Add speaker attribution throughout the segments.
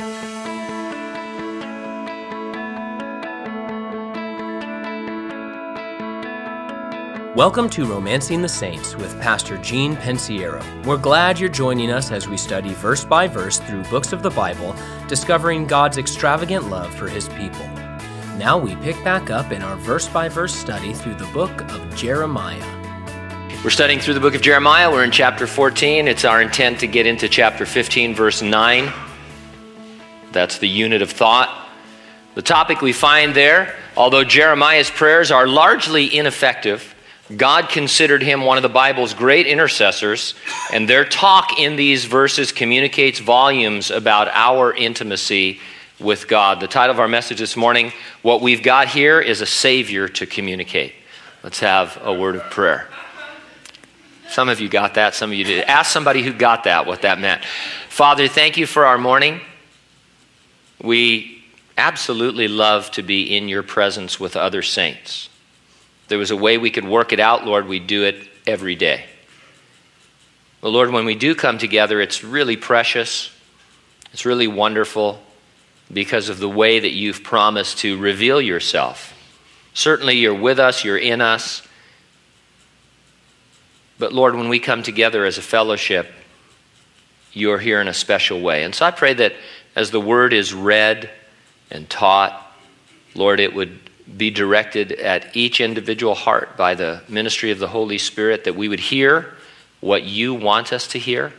Speaker 1: Welcome to Romancing the Saints with Pastor Gene Pensiero. We're glad you're joining us as we study verse by verse through books of the Bible, discovering God's extravagant love for His people. Now we pick back up in our verse by verse study through the book of Jeremiah.
Speaker 2: We're studying through the book of Jeremiah. We're in chapter 14. It's our intent to get into chapter 15, verse 9. That's the unit of thought. The topic we find there, although Jeremiah's prayers are largely ineffective, God considered him one of the Bible's great intercessors, and their talk in these verses communicates volumes about our intimacy with God. The title of our message this morning, what we've got here is a Savior to communicate. Let's have a word of prayer. Some of you got that, some of you did. Ask somebody who got that what that meant. Father, thank you for our morning. We absolutely love to be in your presence with other saints. There was a way we could work it out, Lord, we do it every day. Well, Lord, when we do come together, it's really precious. It's really wonderful because of the way that you've promised to reveal yourself. Certainly you're with us, you're in us. But Lord, when we come together as a fellowship, you're here in a special way. And so I pray that as the word is read and taught, Lord, it would be directed at each individual heart by the ministry of the Holy Spirit, that we would hear what you want us to hear,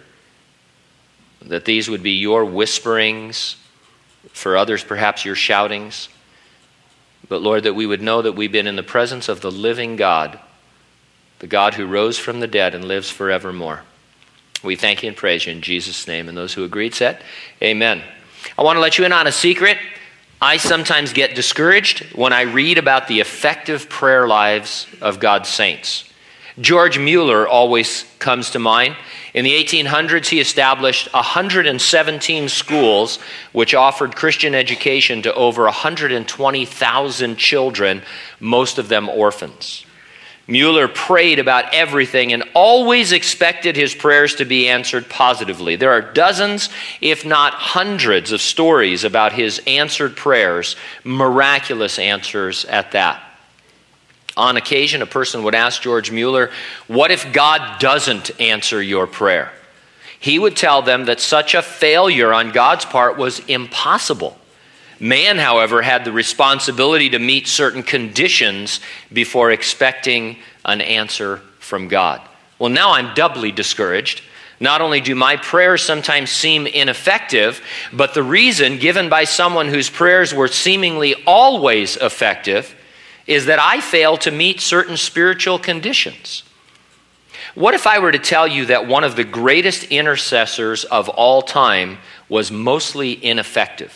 Speaker 2: that these would be your whisperings, for others perhaps your shoutings, but Lord, that we would know that we've been in the presence of the living God, the God who rose from the dead and lives forevermore. We thank you and praise you in Jesus' name, and those who agreed said, amen. I want to let you in on a secret. I sometimes get discouraged when I read about the effective prayer lives of God's saints. George Mueller always comes to mind. In the 1800s, he established 117 schools which offered Christian education to over 120,000 children, most of them orphans. Mueller prayed about everything and always expected his prayers to be answered positively. There are dozens, if not hundreds, of stories about his answered prayers, miraculous answers at that. On occasion, a person would ask George Mueller, "What if God doesn't answer your prayer?" He would tell them that such a failure on God's part was impossible. Man, however, had the responsibility to meet certain conditions before expecting an answer from God. Well, now I'm doubly discouraged. Not only do my prayers sometimes seem ineffective, but the reason given by someone whose prayers were seemingly always effective is that I fail to meet certain spiritual conditions. What if I were to tell you that one of the greatest intercessors of all time was mostly ineffective,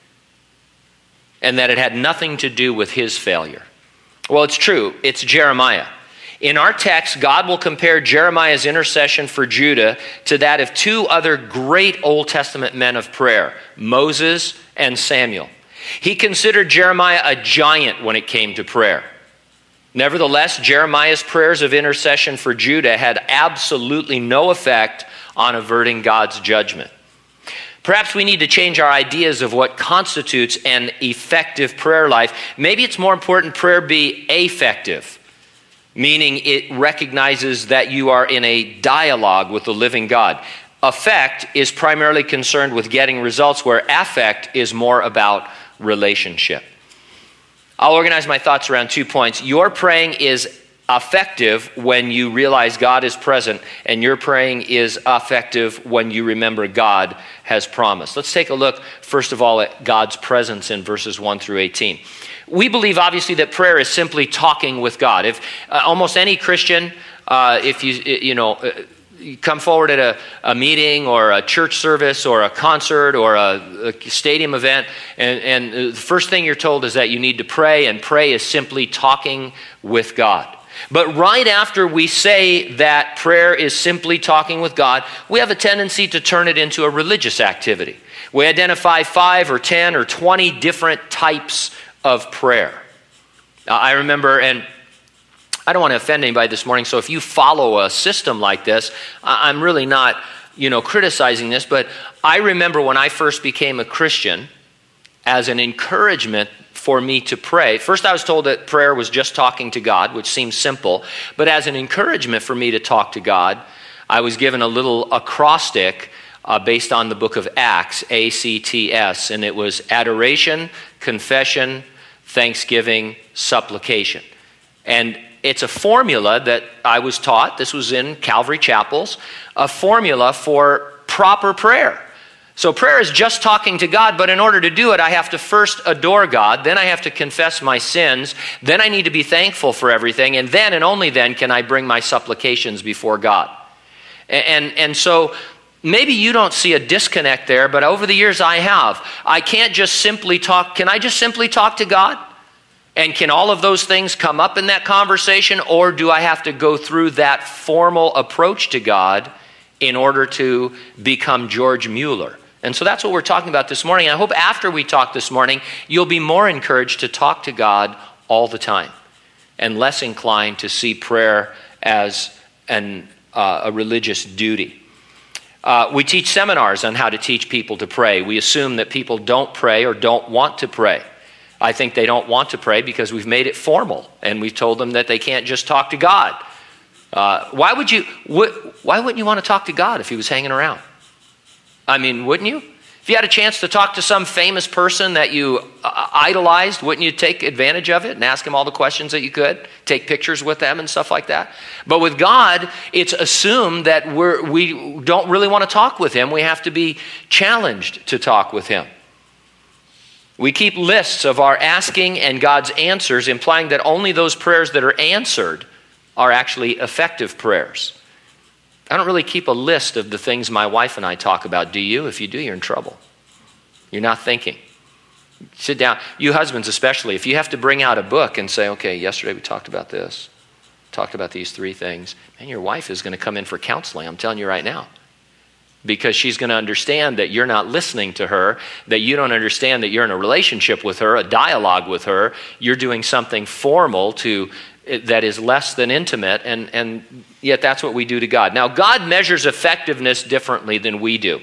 Speaker 2: and that it had nothing to do with his failure? Well, it's true. It's Jeremiah. In our text, God will compare Jeremiah's intercession for Judah to that of two other great Old Testament men of prayer, Moses and Samuel. He considered Jeremiah a giant when it came to prayer. Nevertheless, Jeremiah's prayers of intercession for Judah had absolutely no effect on averting God's judgment. Perhaps we need to change our ideas of what constitutes an effective prayer life. Maybe it's more important prayer be affective, meaning it recognizes that you are in a dialogue with the living God. Affect is primarily concerned with getting results, where affect is more about relationship. I'll organize my thoughts around 2 points. Your praying is effective when you realize God is present, and your praying is effective when you remember God has promised. Let's take a look, first of all, at God's presence in verses 1 through 18. We believe, obviously, that prayer is simply talking with God. If almost any Christian, if you come forward at a meeting or a church service or a concert or a stadium event, and the first thing you're told is that you need to pray, and pray is simply talking with God. But right after we say that prayer is simply talking with God, we have a tendency to turn it into a religious activity. We identify 5 or 10 or 20 different types of prayer. I remember, and I don't want to offend anybody this morning, so if you follow a system like this, I'm really not criticizing this, but I remember when I first became a Christian, as an encouragement for me to pray. First, I was told that prayer was just talking to God, which seems simple, but as an encouragement for me to talk to God, I was given a little acrostic based on the book of Acts, ACTS, and it was adoration, confession, thanksgiving, supplication. And it's a formula that I was taught, this was in Calvary Chapels, a formula for proper prayer. So prayer is just talking to God, but in order to do it, I have to first adore God, then I have to confess my sins, then I need to be thankful for everything, and then and only then can I bring my supplications before God. And so maybe you don't see a disconnect there, but over the years I have. I can't just simply talk. Can I just simply talk to God? And can all of those things come up in that conversation, or do I have to go through that formal approach to God in order to become George Mueller? And so that's what we're talking about this morning. I hope after we talk this morning, you'll be more encouraged to talk to God all the time and less inclined to see prayer as a religious duty. We teach seminars on how to teach people to pray. We assume that people don't pray or don't want to pray. I think they don't want to pray because we've made it formal and we've told them that they can't just talk to God. Why wouldn't you want to talk to God if he was hanging around? I mean, wouldn't you? If you had a chance to talk to some famous person that you idolized, wouldn't you take advantage of it and ask him all the questions that you could? Take pictures with them and stuff like that? But with God, it's assumed that we don't really want to talk with him. We have to be challenged to talk with him. We keep lists of our asking and God's answers, implying that only those prayers that are answered are actually effective prayers. I don't really keep a list of the things my wife and I talk about. Do you? If you do, you're in trouble. You're not thinking. Sit down. You husbands especially, if you have to bring out a book and say, okay, yesterday we talked about this, talked about these 3 things, man, your wife is going to come in for counseling, I'm telling you right now. Because she's going to understand that you're not listening to her, that you don't understand that you're in a relationship with her, a dialogue with her. You're doing something formal that is less than intimate, and yet that's what we do to God. Now, God measures effectiveness differently than we do.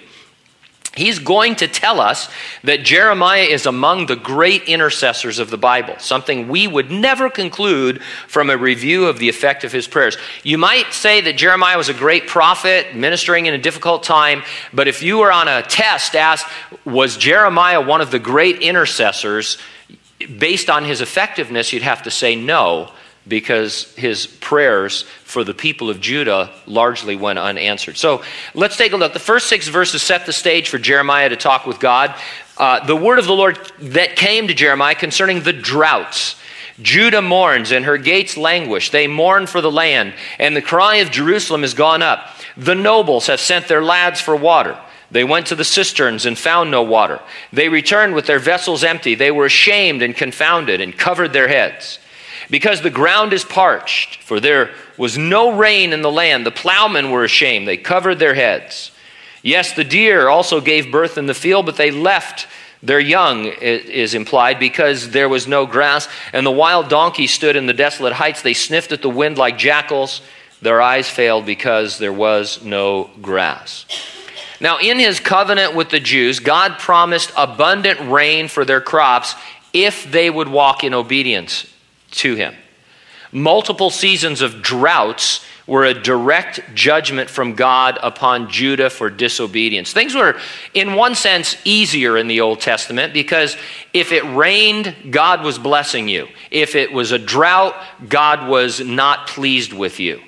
Speaker 2: He's going to tell us that Jeremiah is among the great intercessors of the Bible, something we would never conclude from a review of the effect of his prayers. You might say that Jeremiah was a great prophet, ministering in a difficult time, but if you were on a test asked, was Jeremiah one of the great intercessors, based on his effectiveness, you'd have to say no, because his prayers for the people of Judah largely went unanswered. So let's take a look. The first 6 verses set the stage for Jeremiah to talk with God. The word of the Lord that came to Jeremiah concerning the droughts. Judah mourns and her gates languish. They mourn for the land, and the cry of Jerusalem is gone up. The nobles have sent their lads for water. They went to the cisterns and found no water. They returned with their vessels empty. They were ashamed and confounded and covered their heads. Because the ground is parched, for there was no rain in the land. The plowmen were ashamed. They covered their heads. Yes, the deer also gave birth in the field, but they left their young, it is implied, because there was no grass. And the wild donkeys stood in the desolate heights. They sniffed at the wind like jackals. Their eyes failed because there was no grass. Now, in his covenant with the Jews, God promised abundant rain for their crops if they would walk in obedience to him. Multiple seasons of droughts were a direct judgment from God upon Judah for disobedience. Things were, in one sense, easier in the Old Testament because if it rained, God was blessing you. If it was a drought, God was not pleased with you.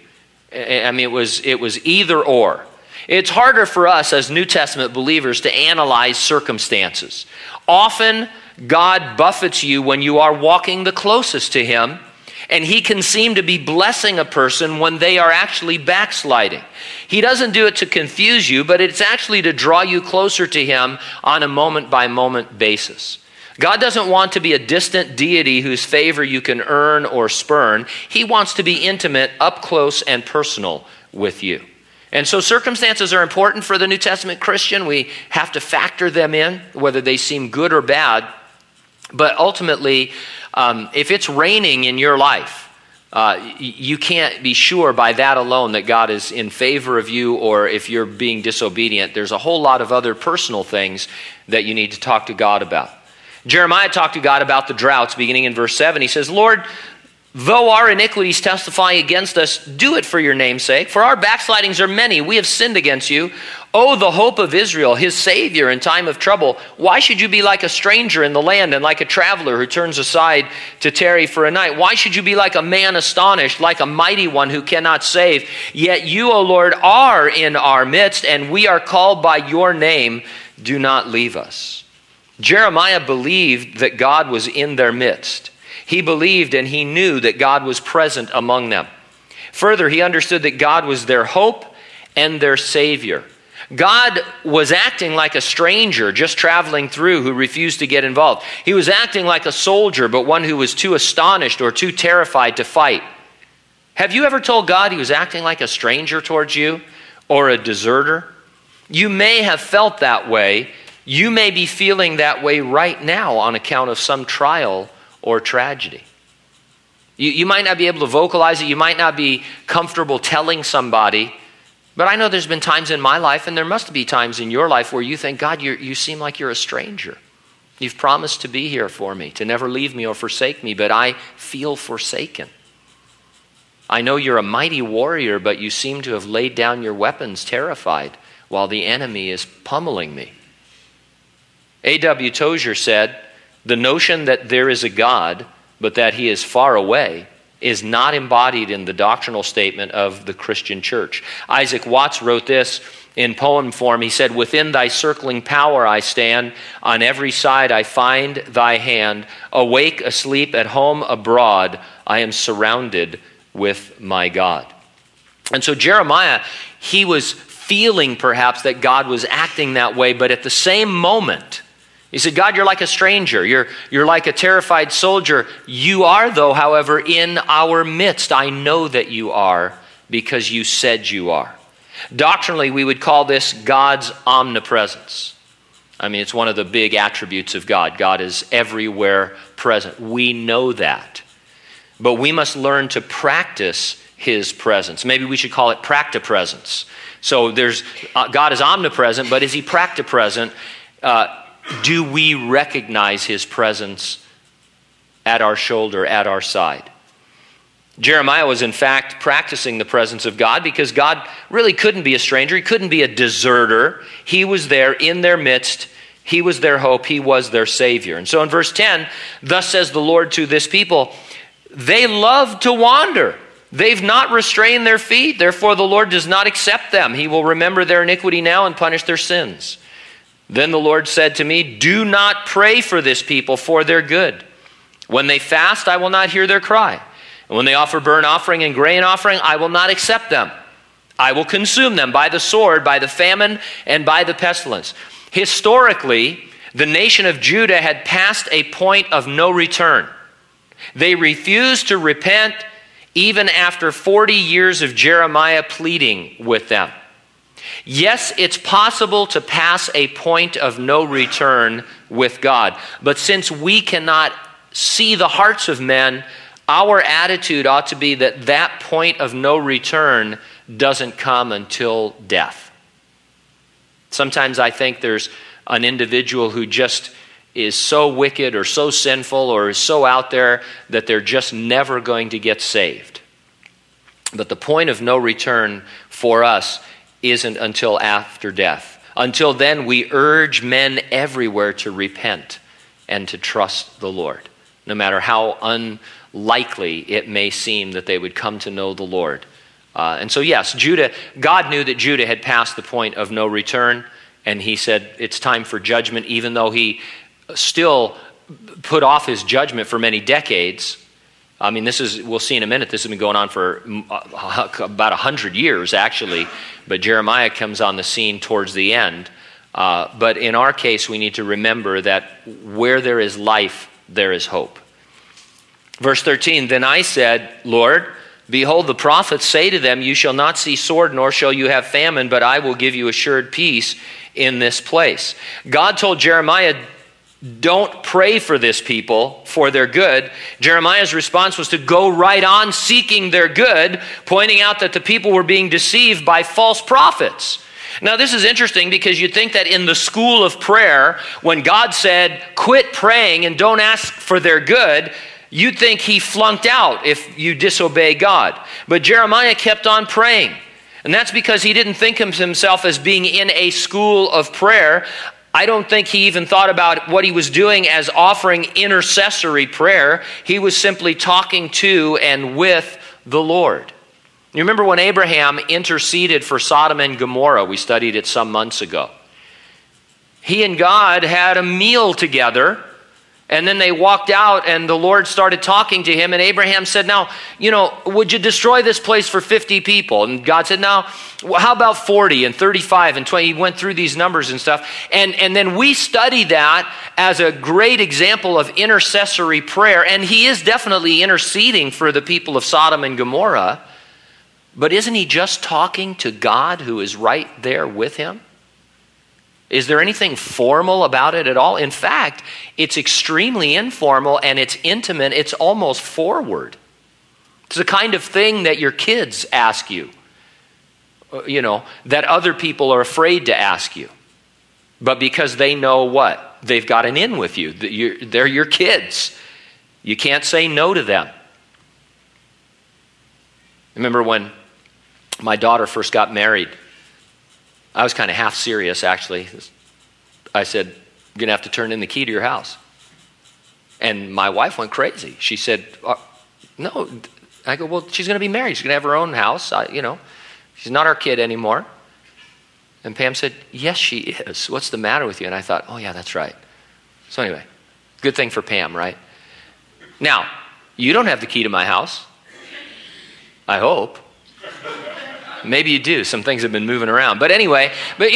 Speaker 2: I mean, it was either or. It's harder for us as New Testament believers to analyze circumstances. Often, God buffets you when you are walking the closest to him, and he can seem to be blessing a person when they are actually backsliding. He doesn't do it to confuse you, but it's actually to draw you closer to him on a moment-by-moment basis. God doesn't want to be a distant deity whose favor you can earn or spurn. He wants to be intimate, up close, and personal with you. And so circumstances are important for the New Testament Christian. We have to factor them in, whether they seem good or bad. But ultimately, if it's raining in your life, You can't be sure by that alone that God is in favor of you, or if you're being disobedient. There's a whole lot of other personal things that you need to talk to God about. Jeremiah talked to God about the droughts beginning in verse 7. He says, Lord, though our iniquities testify against us, do it for your name's sake. For our backslidings are many. We have sinned against you. O the hope of Israel, his Savior in time of trouble. Why should you be like a stranger in the land and like a traveler who turns aside to tarry for a night? Why should you be like a man astonished, like a mighty one who cannot save? Yet you, O Lord, are in our midst, and we are called by your name. Do not leave us. Jeremiah believed that God was in their midst. He believed and he knew that God was present among them. Further, he understood that God was their hope and their Savior. God was acting like a stranger just traveling through who refused to get involved. He was acting like a soldier, but one who was too astonished or too terrified to fight. Have you ever told God he was acting like a stranger towards you or a deserter? You may have felt that way. You may be feeling that way right now on account of some trial or tragedy. You might not be able to vocalize it. You might not be comfortable telling somebody. But I know there's been times in my life, and there must be times in your life where you think, God, you seem like you're a stranger. You've promised to be here for me, to never leave me or forsake me, but I feel forsaken. I know you're a mighty warrior, but you seem to have laid down your weapons terrified while the enemy is pummeling me. A.W. Tozer said, the notion that there is a God, but that he is far away, is not embodied in the doctrinal statement of the Christian church. Isaac Watts wrote this in poem form. He said, within thy circling power I stand, on every side I find thy hand, awake, asleep, at home, abroad, I am surrounded with my God. And so Jeremiah, he was feeling perhaps that God was acting that way, but at the same moment, he said, God, you're like a stranger. You're like a terrified soldier. You are, though, however, in our midst. I know that you are because you said you are. Doctrinally, we would call this God's omnipresence. I mean, it's one of the big attributes of God. God is everywhere present. We know that. But we must learn to practice his presence. Maybe we should call it practipresence. So God is omnipresent, but is he practipresent? Do we recognize his presence at our shoulder, at our side? Jeremiah was in fact practicing the presence of God because God really couldn't be a stranger. He couldn't be a deserter. He was there in their midst. He was their hope. He was their Savior. And so in verse 10, thus says the Lord to this people, they love to wander. They've not restrained their feet. Therefore the Lord does not accept them. He will remember their iniquity now and punish their sins. Then the Lord said to me, do not pray for this people for their good. When they fast, I will not hear their cry. And when they offer burnt offering and grain offering, I will not accept them. I will consume them by the sword, by the famine, and by the pestilence. Historically, the nation of Judah had passed a point of no return. They refused to repent even after 40 years of Jeremiah pleading with them. Yes, it's possible to pass a point of no return with God. But since we cannot see the hearts of men, our attitude ought to be that that point of no return doesn't come until death. Sometimes I think there's an individual who just is so wicked or so sinful or is so out there that they're just never going to get saved. But the point of no return for us isn't until after death. Until then, we urge men everywhere to repent and to trust the Lord, no matter how unlikely it may seem that they would come to know the Lord. And so yes, God knew that Judah had passed the point of no return, and he said it's time for judgment, even though he still put off his judgment for many decades. I mean, we'll see in a minute, this has been going on for about 100 years, actually. But Jeremiah comes on the scene towards the end. But in our case, we need to remember that where there is life, there is hope. Verse 13, then I said, Lord, behold, the prophets say to them, you shall not see sword, nor shall you have famine, but I will give you assured peace in this place. God told Jeremiah, don't pray for this people for their good, Jeremiah's response was to go right on seeking their good, pointing out that the people were being deceived by false prophets. Now, this is interesting because you'd think that in the school of prayer, when God said, quit praying and don't ask for their good, you'd think he flunked out if you disobey God. But Jeremiah kept on praying. And that's because he didn't think of himself as being in a school of prayer. I don't think he even thought about what he was doing as offering intercessory prayer. He was simply talking to and with the Lord. You remember when Abraham interceded for Sodom and Gomorrah? We studied it some months ago. He and God had a meal together, and then they walked out and the Lord started talking to him, and Abraham said, now, would you destroy this place for 50 people? And God said, now, how about 40 and 35 and 20? He went through these numbers and stuff. And then we study that as a great example of intercessory prayer, and he is definitely interceding for the people of Sodom and Gomorrah. But isn't he just talking to God who is right there with him? Is there anything formal about it at all? In fact, it's extremely informal and it's intimate. It's almost forward. It's the kind of thing that your kids ask you, that other people are afraid to ask you. But because they know what? They've got an in with you. They're your kids. You can't say no to them. Remember when my daughter first got married, I was kind of half serious, actually. I said, you're going to have to turn in the key to your house. And my wife went crazy. She said, no. I go, well, she's going to be married. She's going to have her own house. She's not our kid anymore. And Pam said, yes, she is. What's the matter with you? And I thought, oh, yeah, that's right. So anyway, good thing for Pam, right? Now, you don't have the key to my house. I hope. Maybe you do. Some things have been moving around. But anyway,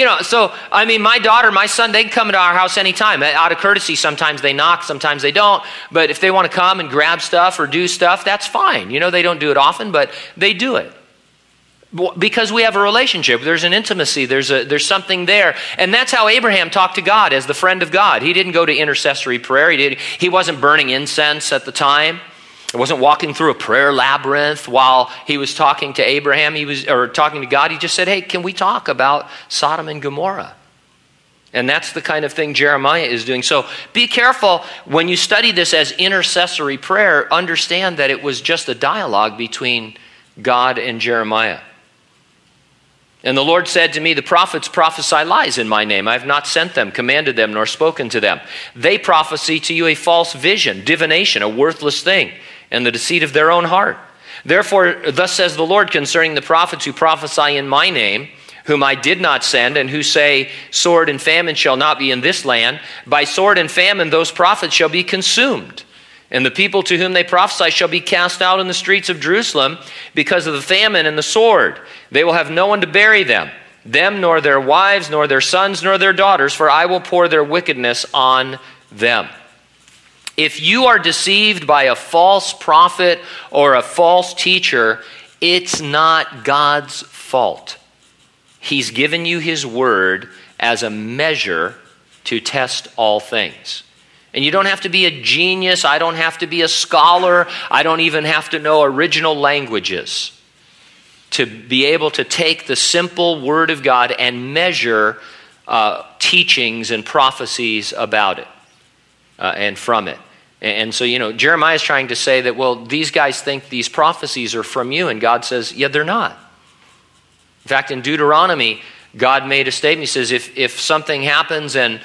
Speaker 2: my daughter, my son, they can come into our house anytime. Out of courtesy, sometimes they knock, sometimes they don't. But if they want to come and grab stuff or do stuff, that's fine. They don't do it often, but they do it. Because we have a relationship. There's an intimacy. There's something there. And that's how Abraham talked to God as the friend of God. He didn't go to intercessory prayer. He wasn't burning incense at the time. He wasn't walking through a prayer labyrinth while he was talking to Abraham. Or talking to God. He just said, hey, can we talk about Sodom and Gomorrah? And that's the kind of thing Jeremiah is doing. So be careful when you study this as intercessory prayer. Understand that it was just a dialogue between God and Jeremiah. And the Lord said to me, the prophets prophesy lies in my name. I have not sent them, commanded them, nor spoken to them. They prophesy to you a false vision, divination, a worthless thing, and the deceit of their own heart. Therefore, thus says the Lord concerning the prophets who prophesy in my name, whom I did not send, and who say, sword and famine shall not be in this land. By sword and famine those prophets shall be consumed. And the people to whom they prophesy shall be cast out in the streets of Jerusalem because of the famine and the sword. They will have no one to bury them, nor their wives, nor their sons, nor their daughters, for I will pour their wickedness on them. If you are deceived by a false prophet or a false teacher, it's not God's fault. He's given you his word as a measure to test all things. And you don't have to be a genius. I don't have to be a scholar. I don't even have to know original languages to be able to take the simple word of God and measure teachings and prophecies about it and from it. And so, Jeremiah is trying to say that, well, these guys think these prophecies are from you. And God says, yeah, they're not. In fact, in Deuteronomy, God made a statement. He says, if something happens and,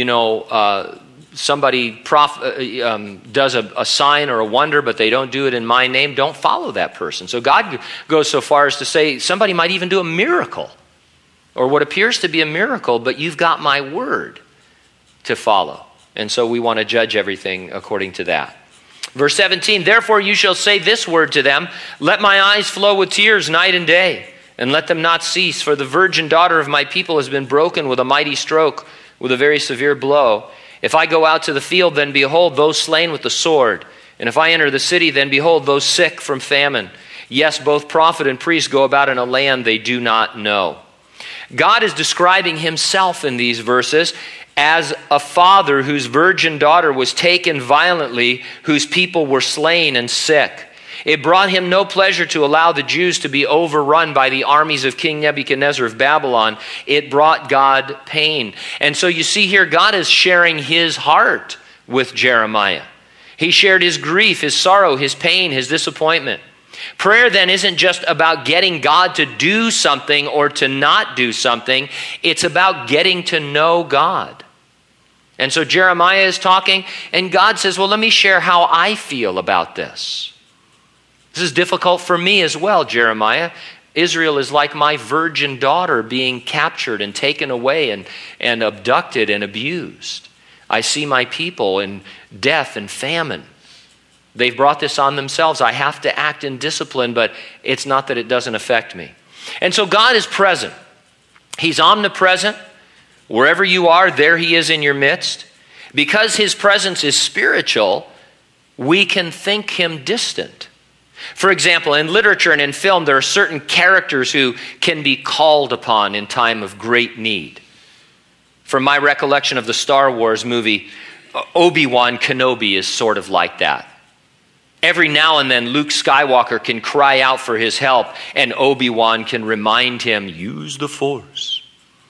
Speaker 2: somebody does a sign or a wonder, but they don't do it in my name, don't follow that person. So God goes so far as to say somebody might even do a miracle or what appears to be a miracle, but you've got my word to follow. And so we want to judge everything according to that. Verse 17, therefore you shall say this word to them, let my eyes flow with tears night and day, and let them not cease, for the virgin daughter of my people has been broken with a mighty stroke, with a very severe blow. If I go out to the field, then behold, those slain with the sword. And if I enter the city, then behold, those sick from famine. Yes, both prophet and priest go about in a land they do not know. God is describing himself in these verses as a father whose virgin daughter was taken violently, whose people were slain and sick. It brought him no pleasure to allow the Jews to be overrun by the armies of King Nebuchadnezzar of Babylon. It brought God pain. And so you see here, God is sharing his heart with Jeremiah. He shared his grief, his sorrow, his pain, his disappointment. Prayer then isn't just about getting God to do something or to not do something. It's about getting to know God. And so Jeremiah is talking, and God says, well, let me share how I feel about this. This is difficult for me as well, Jeremiah. Israel is like my virgin daughter being captured and taken away and abducted and abused. I see my people in death and famine. They've brought this on themselves. I have to act in discipline, but it's not that it doesn't affect me. And so God is present. He's omnipresent. Wherever you are, there he is in your midst. Because his presence is spiritual, we can think him distant. For example, in literature and in film, there are certain characters who can be called upon in time of great need. From my recollection of the Star Wars movie, Obi-Wan Kenobi is sort of like that. Every now and then, Luke Skywalker can cry out for his help, and Obi-Wan can remind him, use the Force.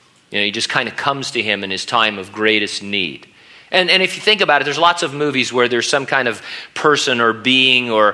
Speaker 2: He just kind of comes to him in his time of greatest need. And if you think about it, there's lots of movies where there's some kind of person or being or,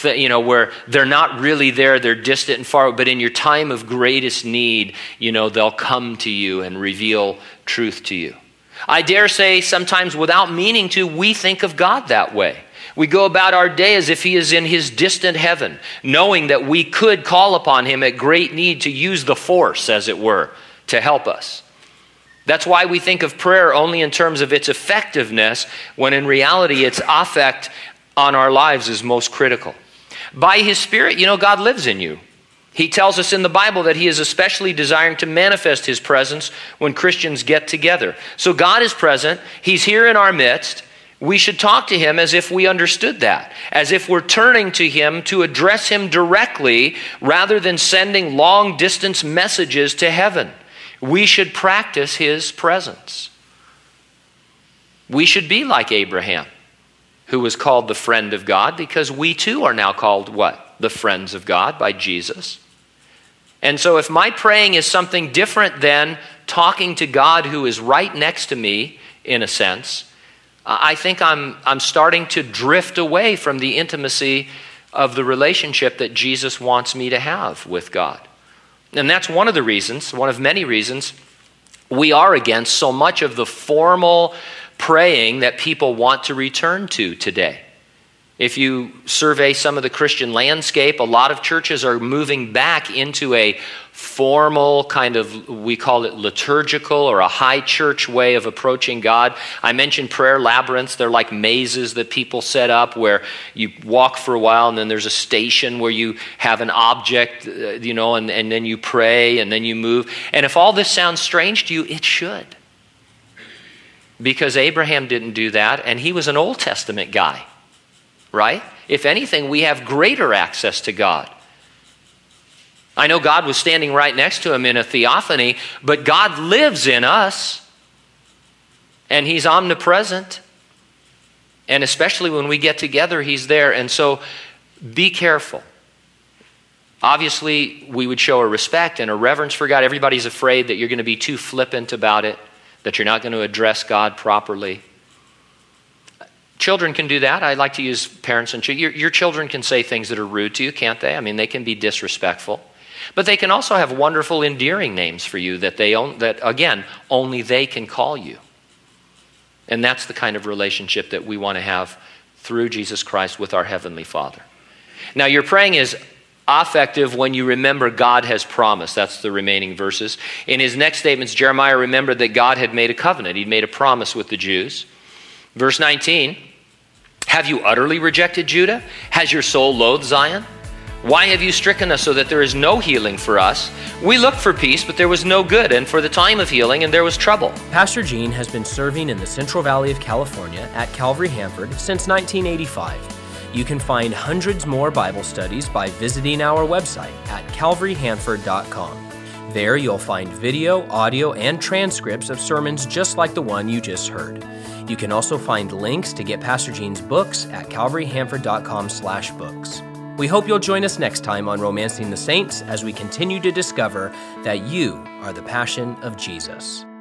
Speaker 2: where they're not really there, they're distant and far, but in your time of greatest need, they'll come to you and reveal truth to you. I dare say sometimes without meaning to, we think of God that way. We go about our day as if he is in his distant heaven, knowing that we could call upon him at great need to use the Force, as it were, to help us. That's why we think of prayer only in terms of its effectiveness, when in reality its effect on our lives is most critical. By his Spirit, God lives in you. He tells us in the Bible that he is especially desiring to manifest his presence when Christians get together. So God is present. He's here in our midst. We should talk to him as if we understood that, as if we're turning to him to address him directly rather than sending long-distance messages to heaven. We should practice his presence. We should be like Abraham, who was called the friend of God, because we too are now called what? The friends of God by Jesus. And so if my praying is something different than talking to God who is right next to me, in a sense, I think I'm starting to drift away from the intimacy of the relationship that Jesus wants me to have with God. And that's one of the reasons, one of many reasons, we are against so much of the formal praying that people want to return to today. If you survey some of the Christian landscape, a lot of churches are moving back into a formal kind of, we call it liturgical or a high church way of approaching God. I mentioned prayer labyrinths. They're like mazes that people set up where you walk for a while and then there's a station where you have an object, and then you pray and then you move. And if all this sounds strange to you, it should. Because Abraham didn't do that, and he was an Old Testament guy. Right? If anything, we have greater access to God. I know God was standing right next to him in a theophany, but God lives in us, and he's omnipresent. And especially when we get together, he's there. And so be careful. Obviously, we would show a respect and a reverence for God. Everybody's afraid that you're going to be too flippant about it, that you're not going to address God properly. Children can do that. I like to use parents and children. Your children can say things that are rude to you, can't they? I mean, they can be disrespectful. But they can also have wonderful, endearing names for you that again, only they can call you. And that's the kind of relationship that we want to have through Jesus Christ with our Heavenly Father. Now, your praying is effective when you remember God has promised. That's the remaining verses. In his next statements, Jeremiah remembered that God had made a covenant. He'd made a promise with the Jews. Verse 19, have you utterly rejected Judah? Has your soul loathed Zion? Why have you stricken us so that there is no healing for us? We looked for peace, but there was no good, and for the time of healing, and there was trouble.
Speaker 1: Pastor Gene has been serving in the Central Valley of California at Calvary Hanford since 1985. You can find hundreds more Bible studies by visiting our website at calvaryhanford.com. There you'll find video, audio, and transcripts of sermons just like the one you just heard. You can also find links to get Pastor Gene's books at calvaryhanford.com/books. We hope you'll join us next time on Romancing the Saints as we continue to discover that you are the passion of Jesus.